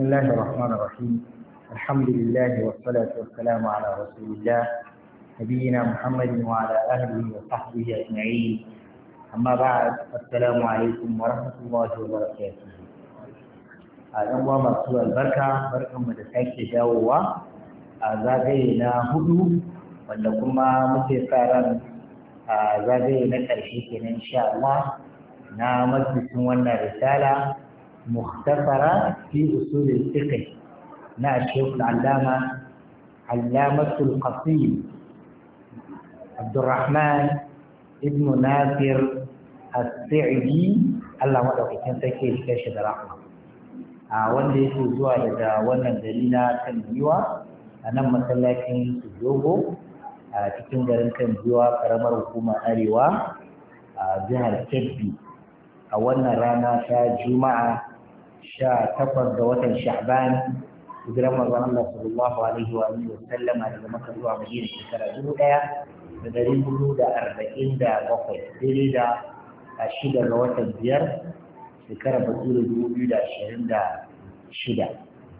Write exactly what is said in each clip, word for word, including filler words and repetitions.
الله الرحمن الرحيم. الحمد لله والصلاة والسلام على رسول الله نبينا محمد وعلى آله وصحبه أجمعين. أما بعد، السلام عليكم ورحمة الله وبركاته. أهلا ومرحبا البركة بركة مدساك جاوة زاغينا هدو wanda kuma muke sa ran a zagaye na ƙarshe kenan insha Allah na majalisin wannan risala mukhtasara fi usul al-fiqh na Sheikh al-Allama Allamatul Qasim Abdurrahman ibn Nasir As-Sa'idi, Allah madaukakin sarki ya shi da rahma, a wanda yake zuwa daga wannan gari na kan giwa a nan masallacin Sujogo a cikin garin kan jiwa karamar hukumar arewa a jihar Kebbi a wannan rana ta juma'a sha takwas ga watan sha'ban hijiran manzon Allah sallallahu alaihi wa alihi wa sallam daga Makka zuwa Madina shekara dubu ɗaya da ɗari hudu da arba'in da bakwai daidai da shida ga watan biyar shekara bature dubu biyu da ashirin da shida.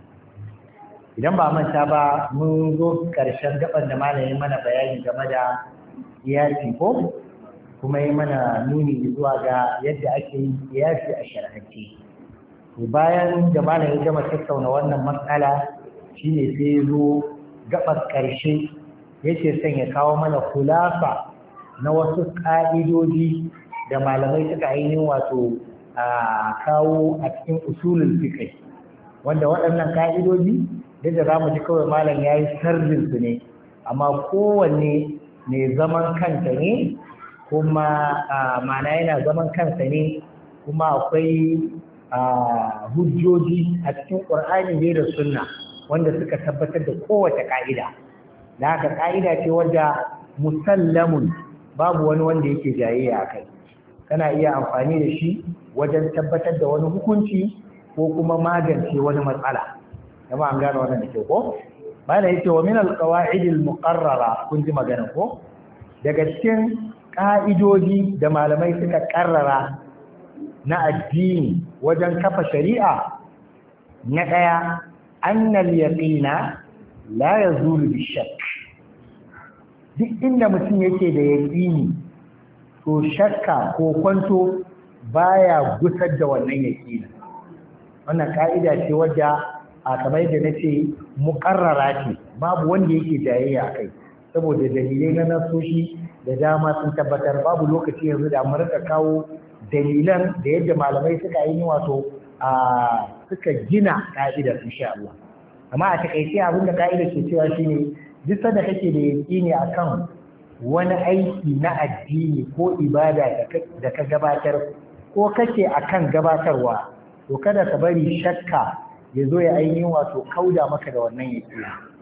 Idan ba manta ba mun zo ƙarshen gaban da malamin mana bayani game da kiyasi ko kuma yi mana nuni zuwa ga yadda ake yin kiyasi a shar'ance. Bayan da malamin gama tattauna wannan matsala shine sai zo gaban ƙarshe yake son ya kawo mana kulafa na wasu ƙa'idoji da malamai suka ainihin wato a kawo a cikin usulul fiqh, wanda waɗannan ƙa'idoji duk da za mu ji kawai malam ya yi sarjin su ne, amma kowanne ne zaman kanta ne kuma mana yana zaman kansa ne kuma akwai hujjoji a cikin ƙur'ani ne da sunna wanda suka tabbatar da kowace ƙa'ida. Da haka ƙa'ida ce wadda musallamun babu wani wanda yake jayayya a kai, kana iya amfani da shi wajen tabbatar da wani hukunci ko kuma magance wani matsala. Kuma an gano wannan da ke ko bala yake wa min alqawaid almuqarrara, kun ji magana ko daga cikin ka'idoji da malamai suka karrara na addini wajen kafa shari'a, na daya annal yaqina la yazulu bishak. Duk inda mutum yake da yaqini to shakka ko kwanto baya gusar da wannan yaqini. Wannan ka'ida ce wadda a kamar da na ce muƙarrara ce, babu wanda yake jayayya a kai saboda dalilai na nasoshi da dama sun tabbatar. Babu lokaci yanzu da mu rika kawo dalilan da yadda malamai suka yi wato a suka gina ka'idar insha Allah. Amma a takaice abin da ka'idar ke cewa shine duk sanda kake da yaƙini akan wani aiki na addini ko ibada da ka gabatar ko kake akan gabatarwa, to kada ka bari shakka ya zo ya ainihin wato kauda maka da wannan yake.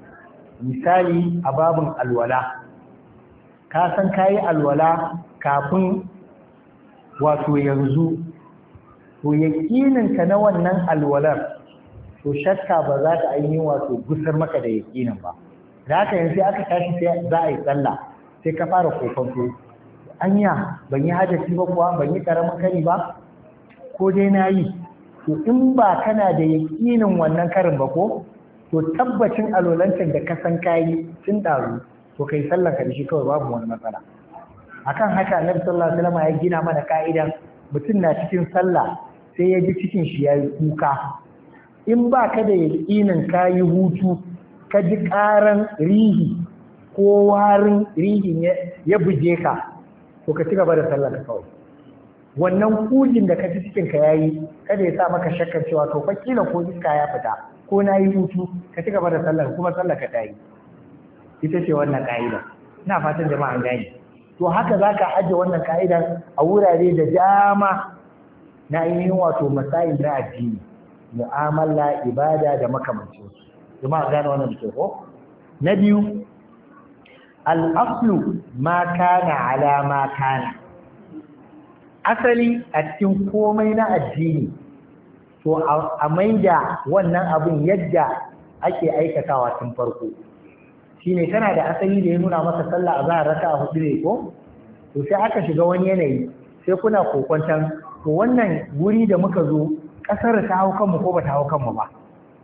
Misali a babin alwala, ka san kayi alwala kafin wato yanzu, to yaƙininka na wannan alwalar to shakka ba za ta ainihin wato gusar maka da yaƙinin ba. Da haka yanzu aka tashi sai za a yi sallah sai ka fara kokonto, anya ban yi hadasi ba kuwa, ban yi karamin kari ba ko dai na yi. To in ba kana da yaƙinin wannan karin ba ko, to tabbacin alolancan da ka san kayi sun ɗaru, to kai sallar ka da shi kawai babu wani matsala. Akan haka Annabi sallallahu alaihi wasallam ya gina mana ka'idan mutum na cikin sallah sai ya ji cikin shi yayi kuka. In ba ka da yaƙinin kayi hutu, ka ji ƙaran rihi ko warin rihin ya buge ka, to ka ci gaba da sallar ka kawai. Wannan kujin da ka ji cikin ka yayi kada ya sa maka shakkar cewa to fa kila ko iska ya fita ko nayi hutu, ka ci gaba da sallar kuma sallar ka tayi. Ita ce wannan ka'ida. Ina fatan jama'a an gane. To haka zaka aje wannan ka'ida a wurare da dama na ainihin wato masail na addini, mu'amala, ibada da makamancin su. Jama'a gane wannan da ko? Na biyu, al-aslu ma kana ala ma kana. Asali a cikin komai na addini to a maida wannan abin yadda ake aikatawa tun farko. Shine kana da asali da ya nuna maka sallah azhar raka'a hudu ne ko, to sai aka shiga wani yanayi sai kuna kokwantan to wannan wuri da muka zo kasar ta hau kanmu ko ba ta hau kanmu ba.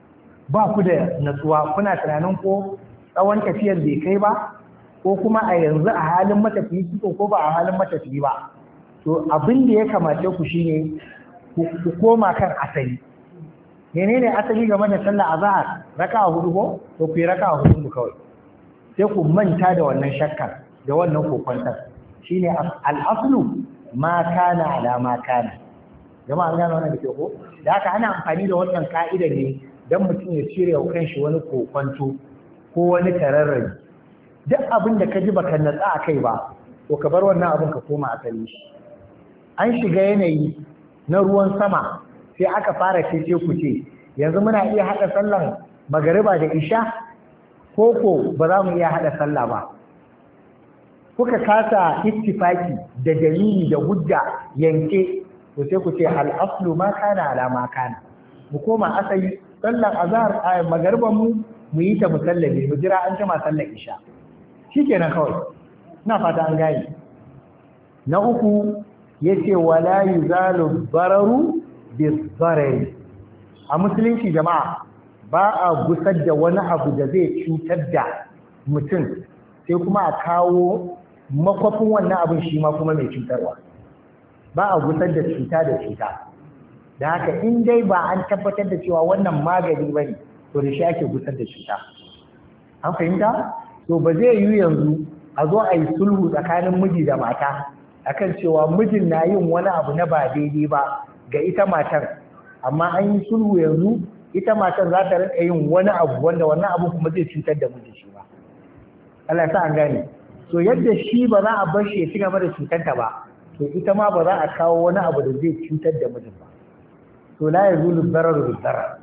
ba ku da natsuwa kuna tunanin ko tsawon tafiyar bai kai ba ko kuma a yanzu a halin matafiyi kiko ko ba a halin matafiyi ba to abin da ya kamace ku shine ku koma kan asali menene asali game da sallah azhar raka'a hudu ko to ku yi raka'a hudu ku kawai sai ku manta da wannan shakkar da wannan kokwantar shine al-aslu ma kana ala ma kana jama'a gano wannan da ke ko da haka ana amfani da wannan ka'ida ne dan mutum ya cire wa kanshi wani kokwanto ko wani tararrabi duk abin da ka ji baka natsa a kai ba to ka bar wannan abin ka koma asali shi an shiga yanayi na ruwan sama sai aka fara cece ku ce yanzu muna iya haɗa sallan magariba da isha ko ko ba za mu iya haɗa sallah ba kuka kasa ittifaki da dalili da hujja yanke to sai ku ce al-aslu ma kana ala ma kana mu koma asali sallan azhar a magariban mu mu yi ta musallame mu jira an jima sallar isha shikenan kawai ina fata an gane na uku yace wala yuzalu bararu bizarari a musulunci jama'a ba a gusar da wani abu da zai cutar da mutum sai kuma a kawo makwafin wannan abin shi ma kuma mai cutarwa ba a gusar da cuta da cuta da haka in dai ba an tabbatar da cewa wannan magani bane to da shi ake gusar da cuta an fahimta to ba zai yi yanzu a zo a yi sulhu tsakanin miji da mata akan cewa mijin na yin wani abu na ba daidai ba ga ita matar amma an yi sulhu yanzu ita matar za ta rinka yin wani abu wanda wannan abu kuma zai cutar da miji shi ba Allah ya sa an gane to yadda shi ba za a bar shi ya ci gaba da cutanta ba to ita ma ba za a kawo wani abu da zai cutar da mijin ba to la yazulu dararu bil darar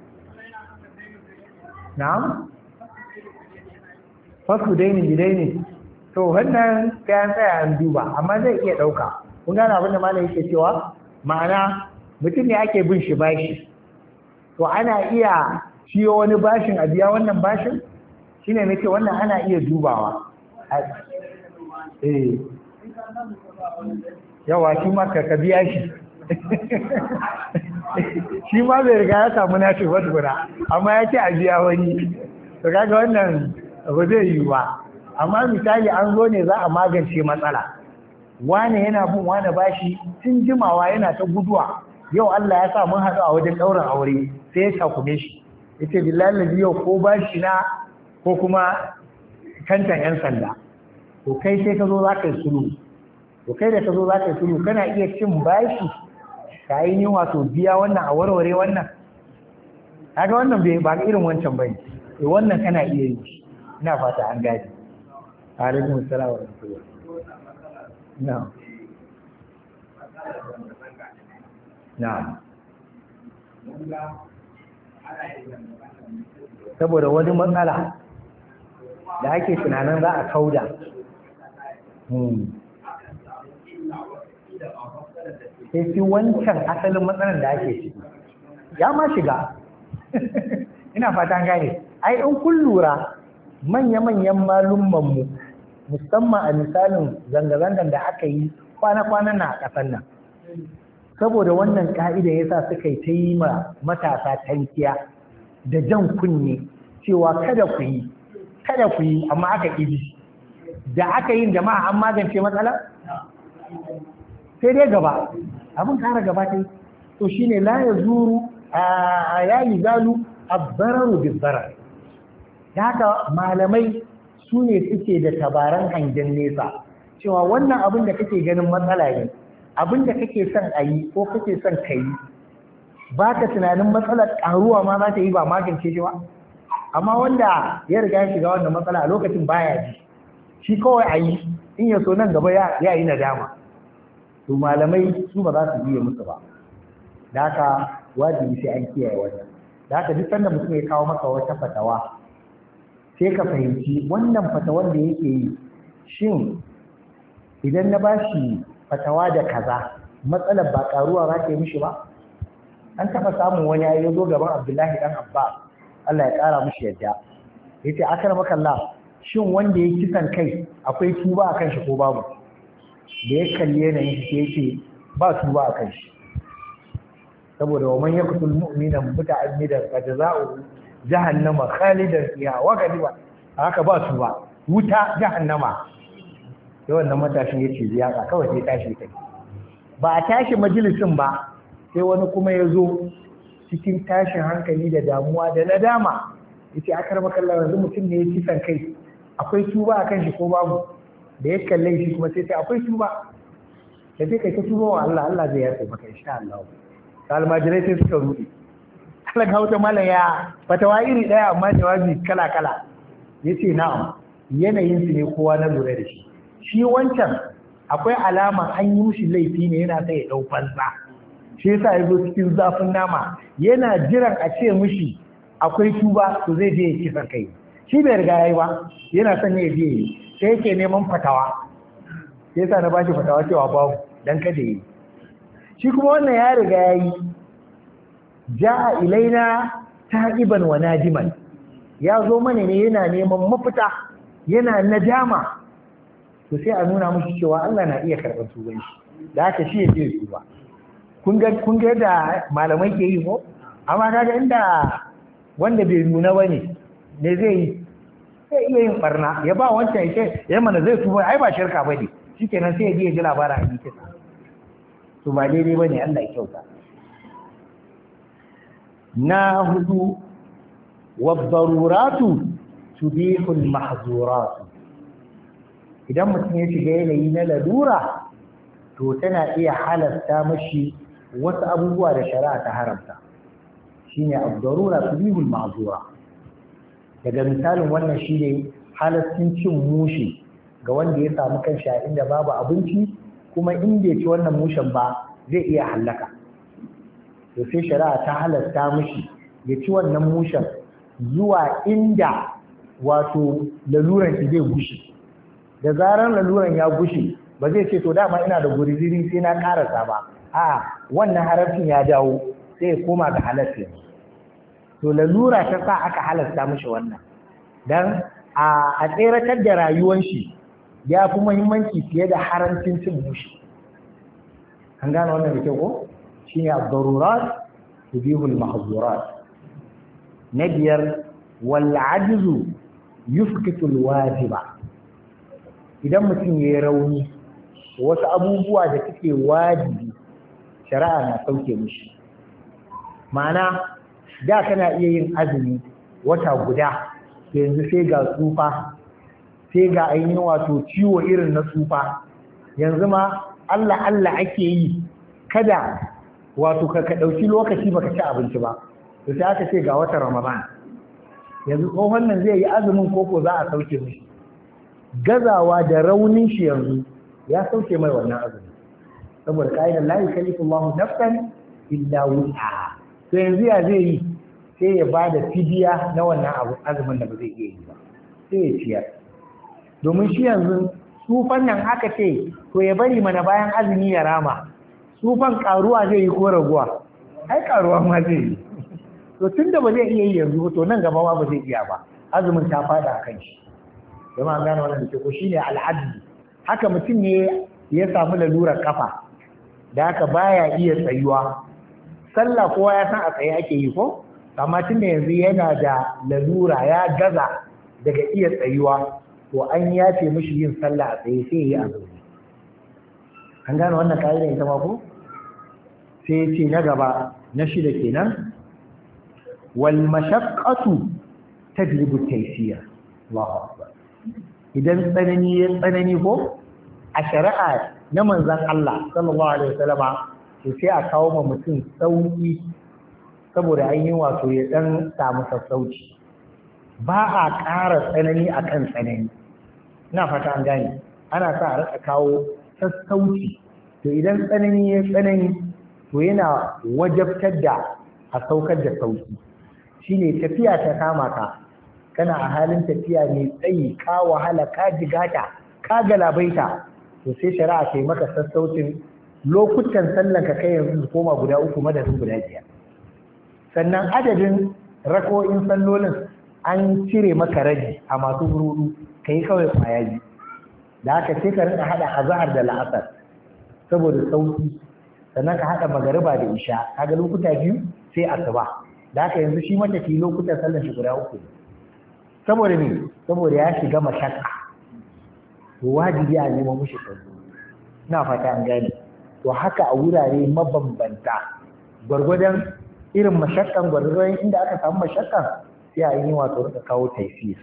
na'am fasu daini bidaini to wannan kayan tsaya an duba amma zai iya dauka kun gane abin da malam yake cewa ma'ana mutum ne ake bin shi bashi to ana iya ciyo wani bashin a biya wannan bashin shine nake wannan ana iya dubawa eh yawa shi ma ka biya shi shi ma bai riga ya samu nashi wadda amma ya ce a biya wani to kaga wannan ba zai yi ba amma misali an zo ne za a magance matsala wane yana bin wane bashi tun jimawa yana ta guduwa yau Allah ya sa mun haɗu a wajen ɗaurin aure sai ya takume shi yace billahi yau ko bashi na ko kuma kantan yan sanda to kai sai ka zo za ka yi sulhu to kai da ka zo za ka yi sulhu kana iya cin bashi ka yi ni wato biya wannan a warware wannan kaga wannan bai ba irin wancan bane eh wannan kana iya yi ina fata an gaji alaikum assalam wa rahmatullah na'am na'am saboda wani matsala da ake tunanin za a kauda sai fi wancan asalin matsalar da ake ciki ya ma shiga ina fatan gane ai in kun lura manya-manyan malummanmu musamman a misalin zanga-zangan da aka yi kwana-kwanan na a ƙasar nan saboda wannan ka'ida ya sa suka yi ta yi ma matasa tankiya da jan kunne cewa kada ku yi kada ku yi amma aka ƙiji da aka yi jama'a an magance matsala sai dai gaba abin kara gaba ta yi to shine la ya zuru a yayi zalu abbararu bizzarar da haka malamai su ne suke da tabaran hangen nesa cewa wannan abin da kake ganin matsala ne abin da kake son a yi ko kake son ka yi ba ka tunanin matsalar ƙaruwa ma za ta yi ba magance shi ba amma wanda ya riga ya shiga wannan matsala a lokacin baya ji shi kawai a yi in ya so nan gaba ya yi nadama to malamai su ba za su biye musu ba da haka wajibi sai an kiyaye wannan da haka duk sanda mutum ya kawo maka wata fatawa sai ka fahimci wannan fatawan da yake yi shin idan na bashi fatawa da kaza matsalar ba karuwa za ta yi mishi ba an taɓa samun wani ya zo gaban Abdullahi dan Abbas Allah ya ƙara mishi yadda yace akramaka Allah shin wanda ya kisan kai akwai tuba akan shi ko babu da ya kalli yanayin shi yace ba tuba akan shi saboda wa man yaqtul mu'mina muta'ammidan fa jazaohu jahannama khalidan fiha wa ghadiba haka ba su ba wuta jahannama sai wannan matashin ya ce ziyaka kawai sai tashi kai ba a tashi majalisin ba sai wani kuma ya zo cikin tashin hankali da damuwa da nadama yace akar makalla yanzu mutum ne ya kisan kai akwai tuba akan shi ko babu da ya kalle shi kuma sai sai akwai tuba da sai kai ta tuba wa Allah Allah zai yafe maka insha Allah almajirai sai suka rudi Allah ga wata mallan ya fatawa iri daya amma jawabi kala kala yace na'am yanayin su ne kowa na lura da shi shi wancan akwai alama an yi mushi laifi ne yana sai ya dau fansa shi yasa ya zo cikin zafin nama yana jiran a ce mushi akwai tuba to zai je ya kisan kai shi bai riga yayi ba yana son ya je sai yake neman fatawa sai yasa na bashi fatawa cewa babu dan kada yi shi kuma wannan ya riga yayi ja'a ilaina ta'iban wa nadiman ya zo mana ne yana neman mafita yana nadama to sai a nuna mushi cewa Allah na iya karɓar tuban shi da haka shi ya je tuba kun ga kun ga da malamai ke yi ko amma kaga inda wanda bai nuna bane ne zai yi sai iya yin barna ya ba wancan yake ya mana zai tuba ai ba shirka bane shikenan sai ya je ya ji labarin a cikin to ba daidai bane Allah ya kyauta na hudu waddaruratu tubihul mahzurat idan mutum ya shiga yanayi na lalura to tana iya halasta mashi wasu abubuwa da shari'a ta haramta shine ad-darura tubihul mahzura daga misalin wannan shine halastin cin mushi ga wanda ya samu kanshi a inda babu abinci kuma in bai ci wannan mushen ba zai iya halaka to sai shari'a ta halasta mishi ya ci wannan mushen zuwa inda wato laluran shi zai gushe da zarar laluran ya gushe ba zai ce to dama ina da guriziri sai na karasa ba a wannan harafin ya dawo sai ya koma ga halarci to lalura ta sa aka halasta mishi wannan dan a tseratar da rayuwar shi ya fi muhimmanci fiye da haramcin cin mushi an gane wannan da kyau ko shine ad-darurat tubihul mahzurat na biyar wal ajzu yufkitu al-wajiba idan mutum yayi rauni wasu abubuwa da suke wajibi shari'a na sauke mishi ma'ana da kana iya yin azumi wata guda yanzu sai ga tsufa sai ga ainihin wato ciwo irin na tsufa yanzu ma Allah Allah ake yi kada wato ka ɗauki lokaci baka ci abinci ba to sai aka ce ga watan Ramadan yanzu tsohon nan zai yi azumin koko za a sauke mishi gazawa da raunin shi yanzu ya sauke mai wannan azumi saboda ka'idar la yukallifu Allahu nafsan illa wus'aha to yanzu ya zai yi sai ya bada fidiya na wannan abu azumin da ba zai iya yi ba sai ya ciyar domin shi yanzu sufan nan aka ce to ya bari mana bayan azumi ya rama sufan karuwa zai yi ko raguwa ai karuwa ma zai yi to tunda ba zai iya yi yanzu to nan gaba ma ba zai iya ba azumin ta fada a kan shi jama'a gane wannan da ke ko shine al'adli haka mutum ne ya samu lalurar kafa da haka baya iya tsayuwa sallah kowa ya san a tsaye ake yi ko amma tun da yanzu yana da lalura ya gaza daga iya tsayuwa to an yace mishi yin sallah a tsaye sai ya yi azumi an gane wannan ka'ida ita ma ko sai ya ce na gaba na shida kenan wal mashaqqatu tajlibu taysir Allahu akbar idan tsanani ya tsanani ko a shari'a na manzon Allah sallallahu alaihi wasallama to sai a kawo ma mutum sauki saboda an yi wato ya dan samu sassauci ba a ƙara tsanani akan tsanani ina fata an gane ana sa a rika kawo sassauci to idan tsanani ya tsanani to yana wajabtar da a saukar da sauki shine tafiya ta kama ka kana a halin tafiya mai tsayi ka wahala ka jigata ka galabaita to sai shari'a ta yi maka sassaucin lokutan sallan ka kai yanzu koma guda uku madadin guda biyar sannan adadin rako'in sallolin an cire maka rabi a masu hurudu ka yi kawai kwaya biyu da haka sai ka rinka haɗa azahar da la'asar saboda sauki sannan ka haɗa magariba da isha kaga lokuta biyu sai asuba da haka yanzu shi matafi lokutan sallar shi guda uku saboda ne saboda ya shiga mashakka to wajibi a neman mushi sauki ina fata an gane to haka a wurare mabambanta gwargwadon irin mashakkan gwargwadon inda aka samu mashakkan sai a yi wato rika kawo taifis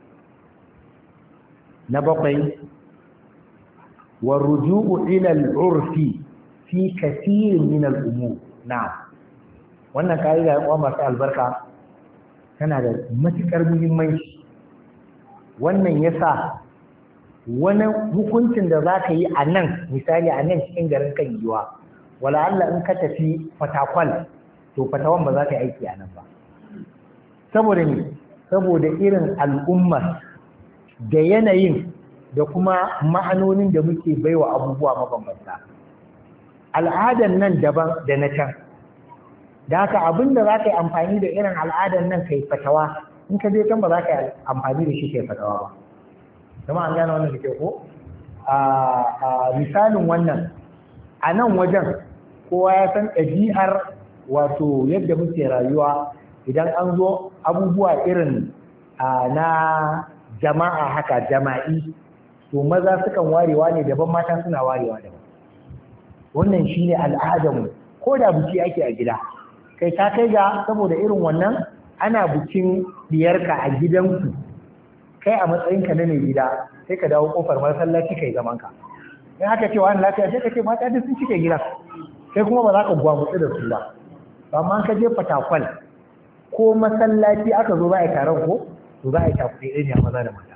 na bakwai warruju'u ila al-urfi fi kathirin min al-umur na wannan kaida ya masu albarka tana da matukar muhimmanci wannan yasa wani hukuncin da za ka yi a nan misali a nan cikin garin kan yiwa wala Allah in ka tafi fatakwal to fatawan ba za ka yi aiki a nan ba saboda ne saboda irin al'ummar da yanayin da kuma ma'anonin da muke baiwa abubuwa mabambanta al'adan nan daban da na can da haka abin da za ka yi amfani da irin al'adan nan ka yi fatawa in ka je can ba za ka yi amfani da shi ka yi fatawa ba kuma an gane wannan da ke ko a misalin wannan a nan wajen kowa ya san ɗabi'ar wato yadda muke rayuwa idan an zo abubuwa irin na jama'a haka jama'i to maza sukan warewa ne daban mata suna warewa daban wannan shine al'adarmu ko da buki ake a gida kai ta kai ga saboda irin wannan ana bukin diyarka a gidanku kai a matsayinka na mai gida sai ka dawo kofar masallaci kai zaman ka in aka ce wani lafiya sai ka ce mata duk sun cike gida kai kuma ba za ka gwamutsu da su ba amma ka je fatakwal ko masallaci aka zo za a yi taron ko to za a yi takuɗe ɗaya ne maza da mata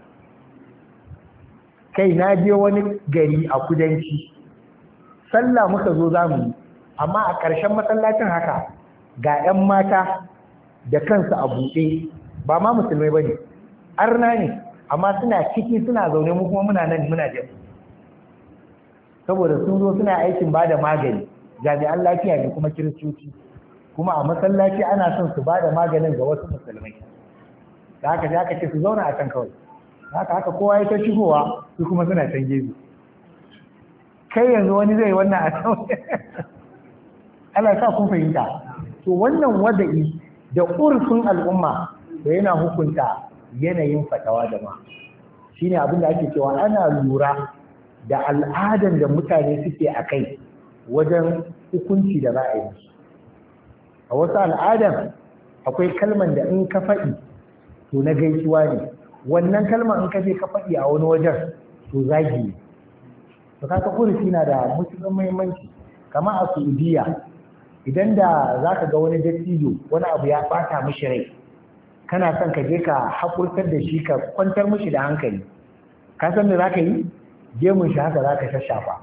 kai na je wani gari a kudanci sallah muka zo za mu yi amma a ƙarshen masallacin haka ga 'yan mata da kansu a buɗe ba ma musulmai ba ne arna ne amma suna ciki suna zaune mu kuma muna nan muna jin saboda sun zo suna aikin ba da magani jami'an lafiya ne kuma kiristoci kuma a masallaci ana son su ba da maganin ga wasu musulmai da haka sai aka ce su zauna a can kawai haka haka kowa ya ta shigowa su kuma suna can gefe kai yanzu wani zai wannan a can Allah sa kun fahimta to wannan wada'i da urfin al'umma da yana hukunta yanayin fatawa da ma shine abin da ake cewa ana lura da al'adan da mutane suke a kai wajen hukunci da za a yi a wasu al'adan akwai kalman da in ka faɗi to na gaisuwa ne wannan kalman in ka je ka faɗi a wani wajen to zagi ne to kaka kurisi na da mutumin muhimmanci kama a Saudiya idan da za ka ga wani dattijo wani abu ya ɓata mishi rai kana son ka je ka haƙurtar da shi ka kwantar mishi da hankali ka san da za ka yi gemun shi haka za ka shashafa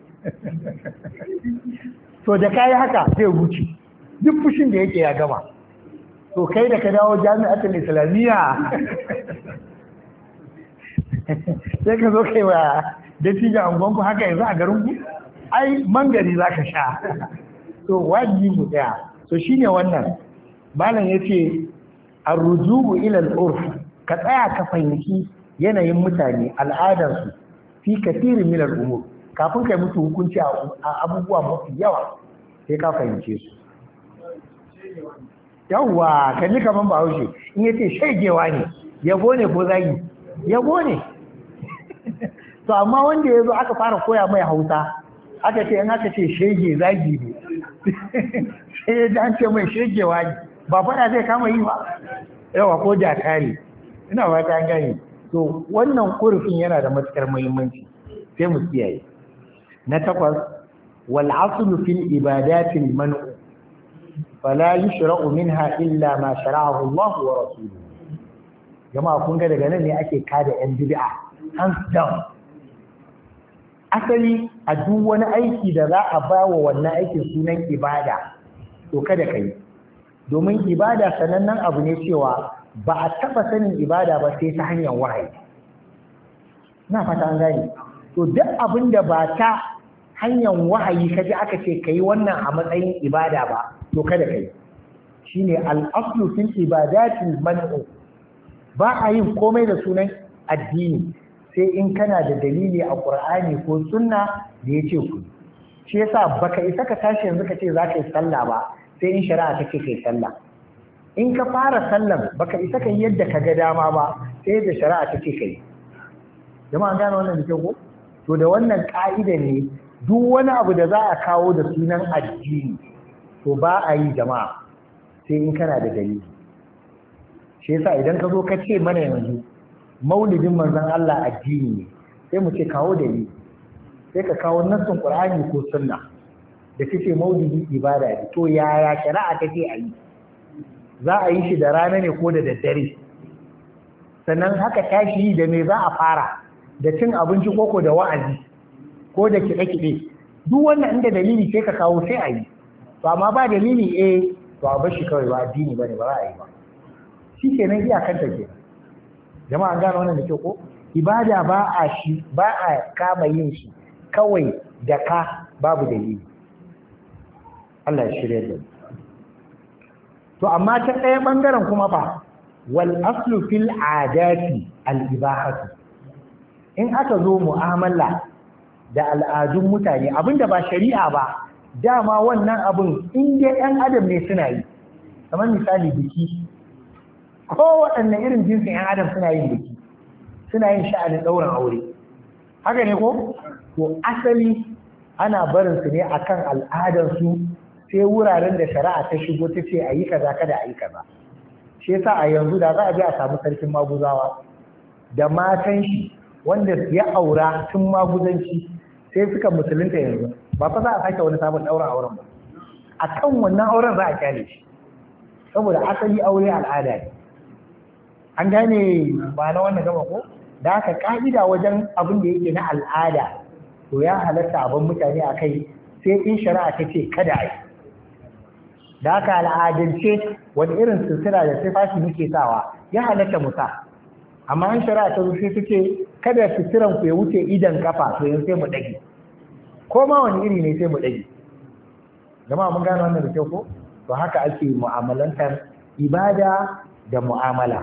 to da ka yi haka zai wuce duk fushin da yake ya gama to kai da ka dawo jami'atul islamiyya sai ka zo kai wa dattijan angonku haka yanzu a garinku ai mangari za ka sha to wajibi mu daya to shine wannan malam yace arruju'u ila al-urf ka tsaya ka fahimci yanayin mutane al'adarsu fi kathirin min al-umur kafin kai musu hukunci a abubuwa mafi yawa sai ka fahimce su yawwa kalli kaman Bahaushe in yace shegewa ne yabo ne ko zagi yabo ne to amma wanda yazo aka fara koya mai Hausa aka ce in aka ce shege zagi ne sai da an ce mai shegewa ne ba fada zai kama yi ba yawa ko jakari ina ba ta gani to wannan kurfin yana da matukar muhimmanci sai mu kiyaye na takwas wal aslu fil ibadatil man'u fala yushra'u minha illa ma shara'ahu Allah wa rasuluhu jama'a kun ga daga nan ne ake kada yan bid'a hands down asali a duk wani aiki da za a ba wa wannan aikin sunan ibada to kada kai domin ibada sanannen abu ne cewa ba a taba sanin ibada ba sai ta hanyar wahayi na fata an gani to duk abin da ba ta hanyar wahayi kaji aka ce kai wannan a matsayin ibada ba to kada kai shine al-aslu fil ibadati man'u ba a yin komai da sunan addini sai in kana da dalili a Qur'ani ko sunna da yace ku shi yasa baka isa ka tashi yanzu ka ce za ka yi sallah ba sai in shari'a take kai sallah in ka fara sallan baka isa kai yadda ka ga dama ba sai da shari'a ta ce kai jama'a gane wannan da kyau ko to da wannan ka'ida ne duk wani abu da za a kawo da sunan addini to ba a yi jama'a sai in kana da dalili shi yasa idan ka zo ka ce mana yanzu maulidin manzon Allah addini ne sai mu ce kawo dalili sai ka kawo nassin Qur'ani ko sunna da kace maulidi ibada ne to yaya shari'a take a yi za a yi shi da rana ne ko da daddare sannan haka tashi da me za a fara da cin abinci koko da wa'azi ko da kiɗe-kiɗe duk wannan inda dalili sai ka kawo sai a yi to amma ba dalili eh to a bar shi kawai ba addini bane ba za a yi ba shi kenan iyakan ta ke jama'a an gane wannan da kyau ko ibada ba a shi ba a kama yin shi kawai da ka babu dalili Allah ya shirya da to amma ta ɗaya ɓangaren kuma fa wal aslu fil adati al ibahatu in aka zo mu'amala da al'adun mutane abinda ba shari'a ba dama wannan abin in dai ɗan adam ne suna yi kamar misali biki ko waɗanne irin jinsin ɗan adam suna yin biki suna yin sha'anin ɗaurin aure haka ne ko to asali ana barin su ne akan al'adarsu sai wuraren da shari'a ta shigo ta ce a yi kaza kada a yi kaza shi yasa a yanzu da za a je a samu sarkin maguzawa da matan shi wanda ya aura tun maguzanci sai suka musulunta yanzu ba fa za a sake wani sabon ɗaurin auren ba a kan wannan auren za a kyale shi saboda asali aure al'ada ne an gane ba na wannan gaba ko da haka ka'ida wajen abin da yake na al'ada to ya halatta abin mutane a kai sai in shari'a ta ce kada a yi da haka al'adance wani irin sutura da sifafi muke sawa ya halatta musa amma an shari'a ta rufe ta ce kada suturan ku ya wuce idan kafa to yanzu sai mu dage ko ma wani iri ne sai mu dage jama'a mun gane wannan da kyau ko to haka ake mu'amalantar ibada da mu'amala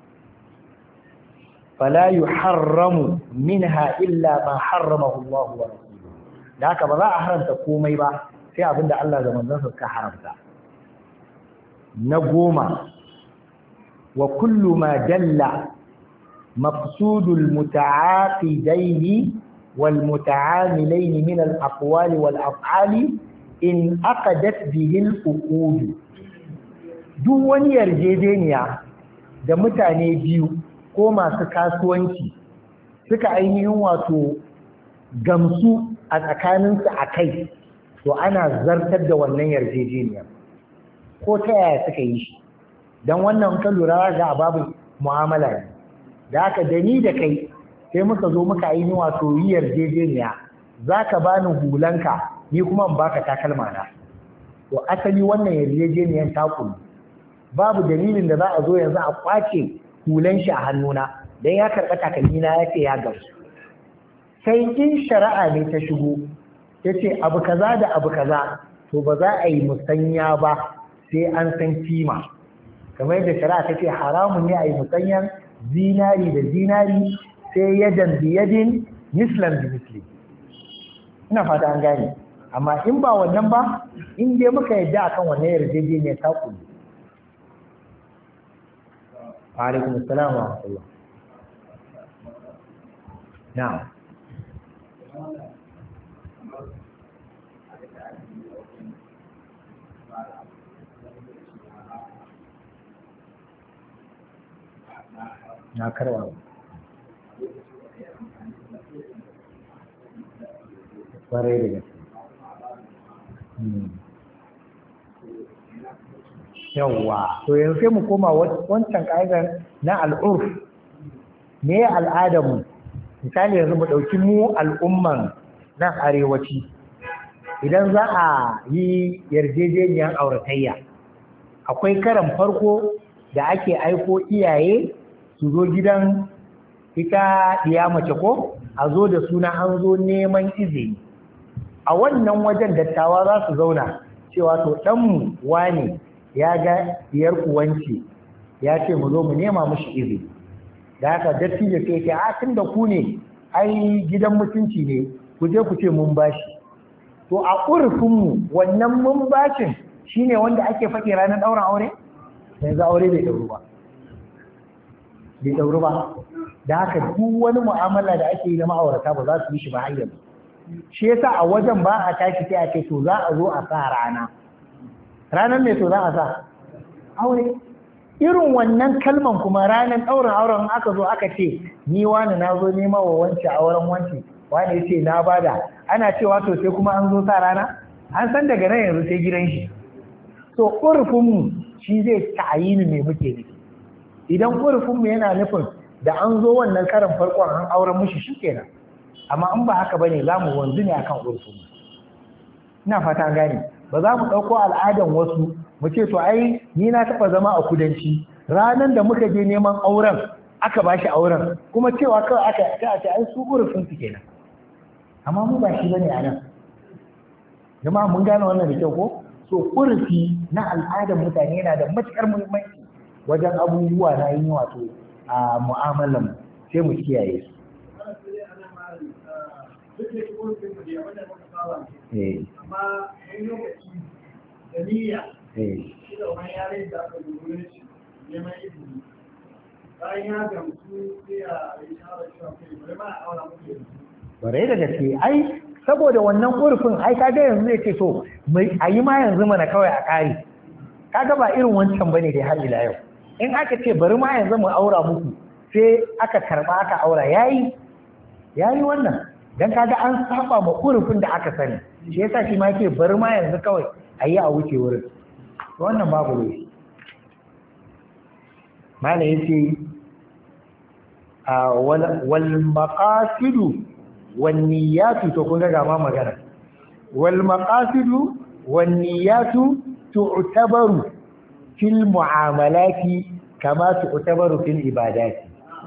fala yuharramu minha illa ma harramahu Allah wa rasuluhu da haka ba za a haramta komai ba sai abinda Allah da manzon sa suka haramta na goma wa kullu ma dalla maqsudul muta'aqidaini wal muta'amilaini min al aqwali wal af'ali in aqadat bihi al uqud duk wani yarjejeniya da mutane biyu ko masu kasuwanci suka ainihin wato gamsu a tsakaninsu a kai to ana zartar da wannan yarjejeniya ko ta yaya suka yi shi don wannan ka lura ga babu mu'amala ne da haka da ni da kai sai muka zo muka ainihin wato yi yarjejeniya za ka bani hulanka ni kuma in baka takalma na to asali wannan yarjejeniyar ta kullu babu dalilin da za a zo yanzu a kwace hulan shi a hannuna don ya karɓa takalmina ya ce ya gamsu sai in shari'a ne ta shigo ta ce abu kaza da abu kaza to ba za a yi musanya ba sai an san kima kamar yadda shari'a ta ce haramun ne a yi musanyan zinari da zinari sai yadan biyadin mislan da misli ina fata an gane amma in ba wannan ba in dai muka yadda akan wannan yarjejeniyar ta kullu وعليكم السلام ورحمة الله نعم na karwa kwarai da gaske yawwa to yanzu sai mu koma wancan ƙa'idar na al'urf me al'adarmu misali yanzu mu ɗauki mu al'umman nan arewaci idan za a yi yarjejeniyar auratayya akwai karan farko da ake aiko iyaye su zo gidan ita ɗiya mace ko a zo da suna an zo neman izini a wannan wajen dattawa za su zauna cewa to ɗanmu wane ya ga diyar uwanci ya ce mu zo mu nema mushi izini da haka dattijo sai ce a tun da ku ne ai gidan mutunci ne ku je ku ce mun bashi to a ƙurfinmu wannan mun bashin shine wanda ake faɗi ranar ɗaurin aure yanzu aure bai dauru ba bai dauru ba da haka duk wani mu'amala da ake yi na ma'aurata ba za su yi shi ba har yanzu shi yasa a wajen ba a tashi sai a ce to za a zo a sa rana ranar ne to za a sa aure irin wannan kalman kuma ranar ɗaurin auren aka zo aka ce ni wani na zo nema wa wance auren wance wani ya ce na bada ana cewa to sai kuma an zo sa rana an san daga nan yanzu sai gidan shi so ƙurfinmu shi zai ta'ayini me muke nufi idan ƙurfinmu yana nufin da an zo wannan karin farkon an auren mushi shi kenan amma in ba haka bane za mu wanzu ne akan ƙurfinmu ina fata gane ba za mu ɗauko al'adan wasu mu ce to ai ni na taɓa zama a kudanci ranar da muka je neman auren aka ba shi auren kuma cewa kawai aka ta ce ai su ƙurfin su kenan amma mu ba shi bane a nan jama'a mun gane wannan da kyau ko so ƙurfi na al'adar mutane yana da matuƙar muhimmanci wajen abubuwa na yin wato a mu'amalan sai mu kiyaye su amma wani lokaci da niyya shi da wani yare da aka zuwa shi neman izini bayan ya gamsu sai a yi shawarar cewa kai bari ma a aura muku yanzu bare da gaske ai saboda wannan ƙurfin ai kaga yanzu zai ce so a yi ma yanzu mana kawai a ƙari kaga ba irin wancan bane dai har ila yau in aka ce bari ma yanzu mu aura muku sai aka karba aka aura yayi yayi wannan dan kaga an saba ma ƙurfin da aka sani shi yasa shi ma yake bari ma yanzu kawai a yi a wuce wurin wannan babu ne mana yace wal maqasidu wan niyatu to kun ga ma magana wal maqasidu wan niyatu tu'tabaru fil mu'amalati kama tu'tabaru fil ibadati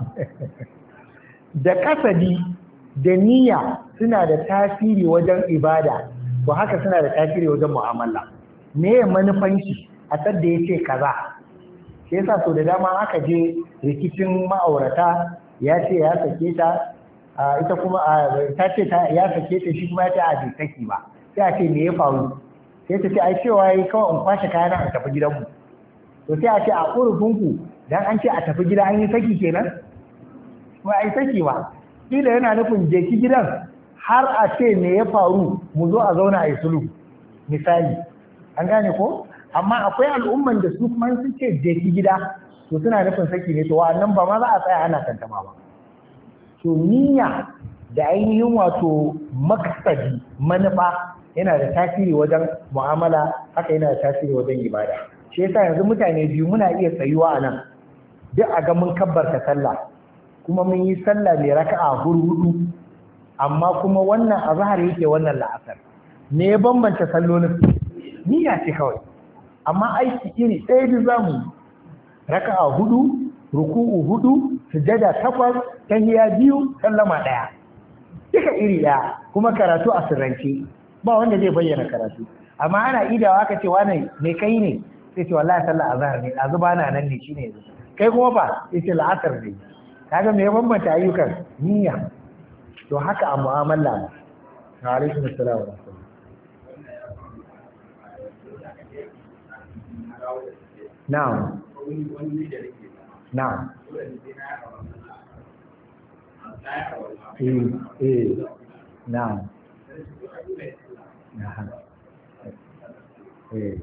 da kasadi da niyya suna da tasiri wajen ibada to haka suna da tasiri wajen mu'amala me manufan shi a sadda yace kaza shi yasa so da dama aka je rikicin ma'aurata ya ce ya sake ta ita kuma ta ce ya sake ta shi kuma ya ce a bai saki ba sai a ce me ya faru sai ta ce ai cewa yayi kawai in kwashe kayana a tafi gidanmu to sai a ce a kurfinku dan an ce a tafi gida an yi saki kenan ba ai saki ba kila yana nufin je ki gidan har a ce me ya faru mu zo a zauna a yi sulhu misali an gane ko amma akwai al'umman da su kuma sun ce je ki gida to suna nufin saki ne to wannan ba ma za a tsaya ana tantama ba to niyya da ainihin wato maksadi manufa yana da tasiri wajen mu'amala haka yana da tasiri wajen ibada shi yasa yanzu mutane biyu muna iya tsayuwa a nan duk a ga mun kabbarta sallah kuma mun yi sallah mai raka'a hudu amma kuma wannan azhar yake wannan la'asar me ya bambanta sallolin niyya ce kawai amma aiki iri ɗaya da zamu raka'a hudu ruku'u hudu sujada takwas tahiyya biyu sallama ɗaya duka iri ɗaya kuma karatu a sirrance ba wanda zai bayyana karatu amma ana idawa aka ce wani me kai ne sai ce wallahi sallar azhar ne azu ba na nan ne shine yanzu kai kuma fa yace la'asar ne kaga me ya bambanta ayyukan niyya to haka a mu'amala ne alaikum assalam wa rahmatullah na'am na'am eh eh na'am na'am eh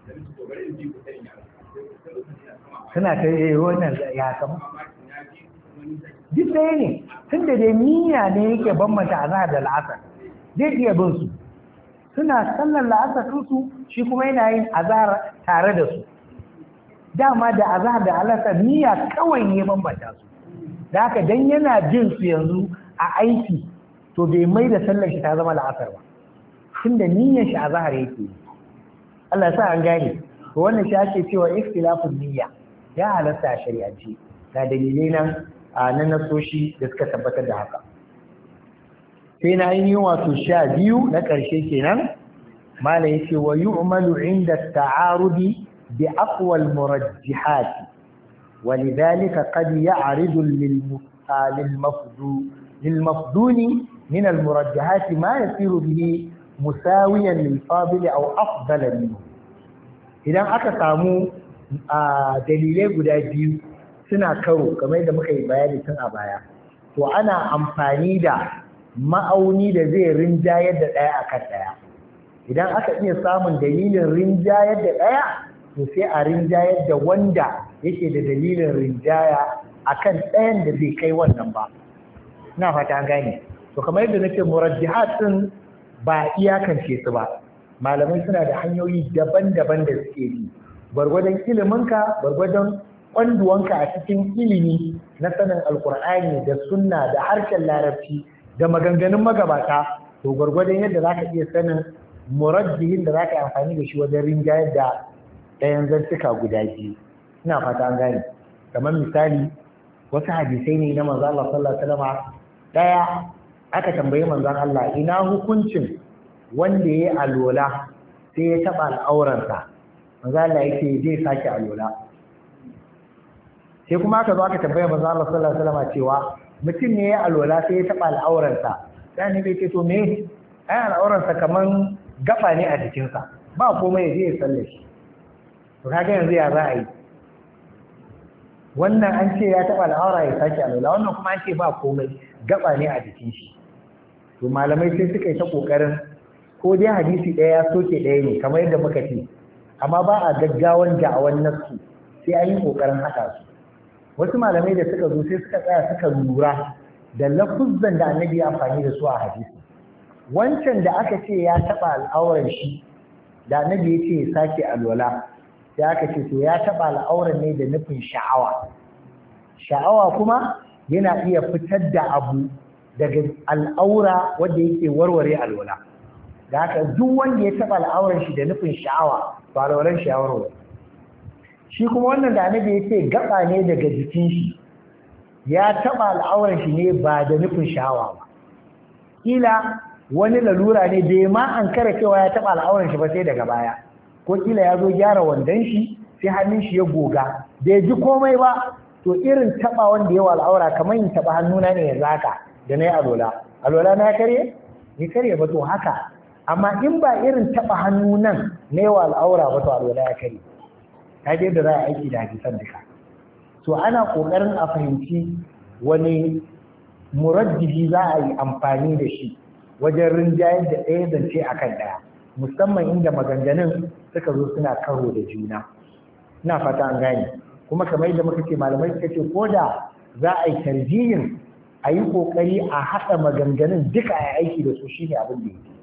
suna ta yi wannan ya kama duk ɗaya ne tun da dai niyya ne yake bambanta azhar da la'asar zai iya bin su suna sallar la'asar su shi kuma yana yin azhar tare da su dama da azhar da la'asar niyya kawai ne bambanta su da haka dan yana bin su yanzu a aiki to bai mai da sallar shi ta zama la'asar ba tun da niyyar shi azhar yake Allah ya sa an gane to wannan shi ake cewa ikhtilafun niyya ya halatta a shari'ance ga dalilai nan na nasoshi da suka tabbatar da haka sai na yi wato sha biyu na ƙarshe kenan mala yace wa yu'malu inda ta'arudi bi aqwa al-murajjihat ولذلك قد يعرض للمفضول للمفضول من المرجحات ما يصير به مساويا للفاضل أو أفضل منه idan aka samu a dalilai guda biyu suna karo kamar yadda muka yi bayani tun a baya to ana amfani da ma'auni da zai rinjayar da ɗaya akan ɗaya idan aka iya samun dalilin rinjayar da ɗaya to sai a rinjayar da wanda yake da dalilin rinjaya akan ɗayan da bai kai wannan ba ina fata an gane to kamar yadda nake murajjihat din ba iyakance su ba malamai suna da hanyoyi daban-daban da suke bi gwargwadon iliminka gwargwadon kwanduwanka a cikin ilimi na sanin alkur'ani da sunna da harshen larabci da maganganun magabata to gwargwadon yadda za ka iya sanin murajjihin da za ka yi amfani da shi wajen rinjayar da ɗayan zantuka guda biyu ina fata an gane kamar misali wasu hadisai ne na manzo Allah sallallahu alaihi wasallam daya aka tambayi manzon Allah ina hukuncin wanda yayi alola sai ya taba al'auransa manzo Allah yake zai sake alola sai kuma aka zo aka tambaye manzo Allah sallallahu alaihi wasallam cewa mutum ne yayi alola sai ya taba al'auransa sai ne bai ce to me ai al'auransa kaman gaba ne a jikinsa ba komai ya je ya salle shi to kaga yanzu ya za a yi wannan an ce ya taɓa al'aura ya sake alwala wannan kuma an ce ba komai gaba ne a jikin shi to malamai sai suka yi ta kokarin ko dai hadisi ɗaya ya soke ɗaya ne kamar yadda muka ce amma ba a gaggawan da'awan nasu sai an yi kokarin haɗa su wasu malamai da suka zo sai suka tsaya suka lura da lafuzzan da annabi ya amfani da su a hadisi wancan da aka ce ya taɓa al'auran shi da annabi ya ce ya sake alwala sai aka ce to ya taɓa al'auran ne da nufin sha'awa sha'awa kuma yana iya fitar da abu daga al'aura wanda yake warware alwala da haka duk wanda ya taɓa al'auran shi da nufin sha'awa ba alwalan shi ya warware shi kuma wannan da annabi ya ce gaba ne daga jikin shi ya taɓa al'auran shi ne ba da nufin sha'awa ba kila wani lalura ne bai ma an kara cewa ya taɓa al'auran shi ba sai daga baya ko kila ya zo gyara wandon shi sai hannun shi ya goga bai ji komai ba to irin taba wanda yawa al'aura kamar yin taba hannuna ne ya zaka da na yi alola alola na ya karye ni karye ba to haka amma in ba irin taba hannu nan na yawa al'aura ba to alola ya karye ta je da za a aiki da hadisan duka to ana kokarin a fahimci wani murajjihi za a yi amfani da shi wajen rinjayar da ɗaya zance akan ɗaya musamman inda maganganun suka zo suna karo da juna ina fata an gane kuma kamar yadda muka ce malamai suka ce ko da za a yi tarjihin a yi kokari a haɗa maganganun duka a aiki da su shine abin da yake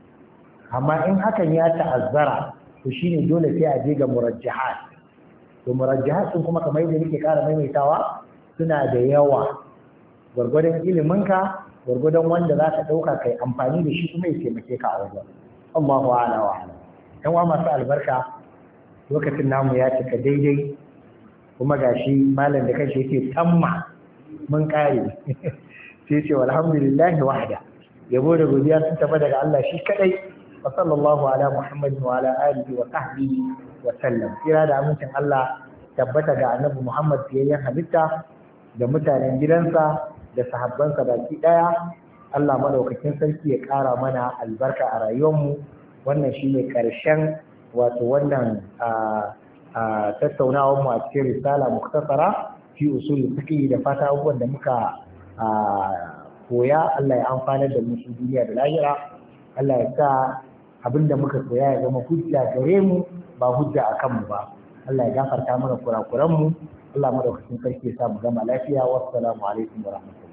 amma in hakan ya ta'azzara to shine dole sai a je ga murajjahat to murajjahat sun kuma kamar yadda nake ƙara maimaitawa suna da yawa gwargwadon iliminka gwargwadon wanda za ka ɗauka kai amfani da shi kuma ya taimake ka a wajen Allahu a'ala wa a'lam yan wa masu albarka lokacin namu ya cika daidai kuma gashi malam da kanshi yake tamma mun kare sai ce walhamdulillah wahda yabo da godiya sun tafi daga Allah shi kadai wa sallallahu ala muhammadin wa ala alihi wa sahbihi wa sallam kira da amincin Allah tabbata ga annabi Muhammad fiyayyen halitta da mutanen gidansa da sahabbansa baki daya Allah madaukakin sarki ya ƙara mana albarka a rayuwarmu wannan shine ƙarshen wato wannan tattaunawar mu a cikin risala muktasara fi usul fiqh da fata abubuwan da muka koya Allah ya amfana da mu duniya da lahira Allah ya sa abinda muka koya ya zama hujja gare mu ba hujja akan mu ba Allah ya gafarta mana kurakuran mu Allah madaukakin sarki ya sa mu gama lafiya wassalamu alaikum wa rahmatullahi